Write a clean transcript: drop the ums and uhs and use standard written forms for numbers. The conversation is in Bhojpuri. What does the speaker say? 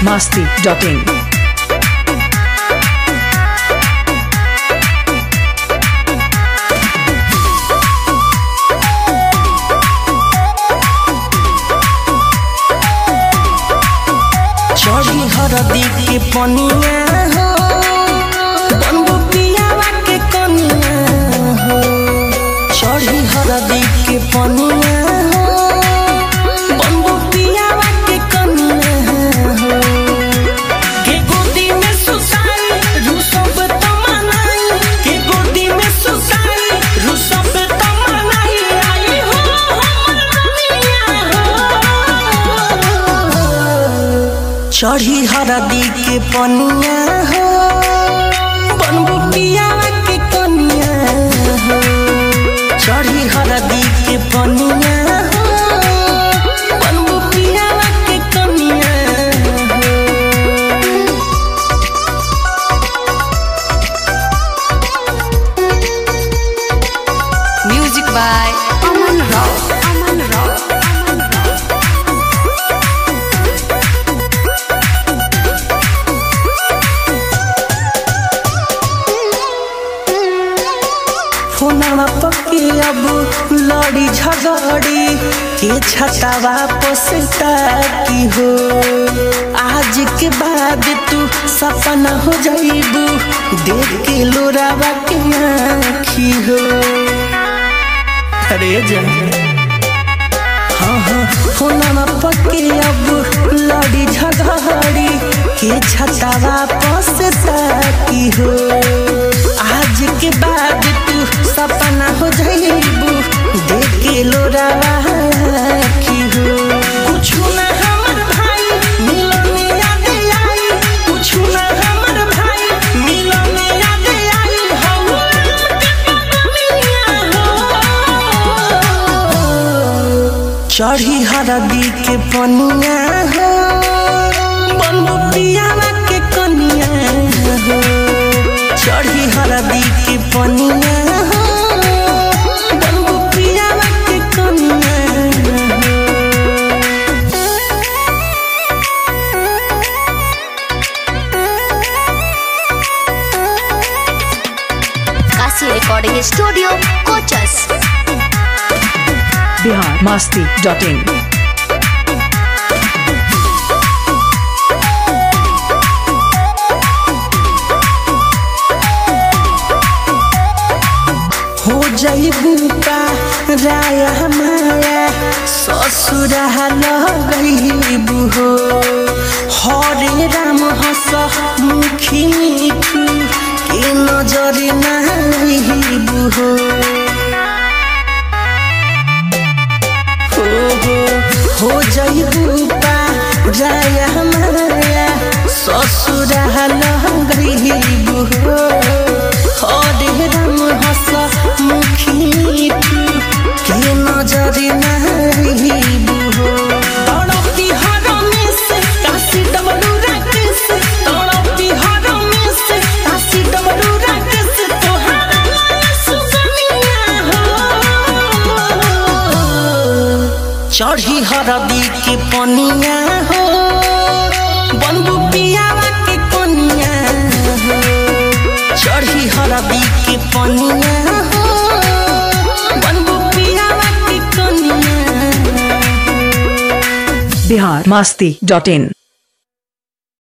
biharmasti.in चढ़ी हरदी के पनिया हो बनबू पियावा के कनिया हो। चढ़ी हरदी के पनिया हो बनबू पियावा के कनिया हो। के गोदी में सुसाई रुसब तमनाई, के गोदी में सुसाई रुसब तमनाई। आई हो चढ़ी हरदी के पनिया हो बनबू पियावा के कनिया हो। चढ़ी हरदी के पनिया हो बनबू पियावा के कनिया हो। Music by Aman Rao. फोनवा पके अब लड़ी झगड़ी के छटावा पसता की हो। आज के बाद तू सपना हो जाइबू देख के लोरावा के आँखी हो। अरे जा हाँ फोनवा पके अब लड़ी झगड़ी के छटावा पसता की हो। आज के बाद तू सपना हो जाइबू देख के लोरावा की हो। कुछु ना हमर भाई मिलने याद आई, कुछु ना हमर भाई मिलने याद आई। हो चढ़ी हरदी के पनिया हो बनबू पियावा के कनिया हो। चढ़ी हरदी के पनिया हो बनबू पियावा के कनिया हो। Kashi recording studio Kochas. biharmasti.in हो जाइबू का राया माया ससुरा लगइबू हो। हरे राम हस मुखी मीठू के नजर नाइबू हो। हो जाइबू का राया माया ससुरा लगइबू हो। हरे राम हस मुखी मीठू के नजर नाइबू हो। तड़पती हर में से काशी डमरू राकेश, तड़पती हर में से काशी डमरू राकेश। तोहारा सुगनिया हो चढ़ी हरदी के पनिया हो बनबू पियावा के कनिया हो। चढ़ी हरदी के पनिया हो बनबू पियावा के कनिया हो। biharmasti.in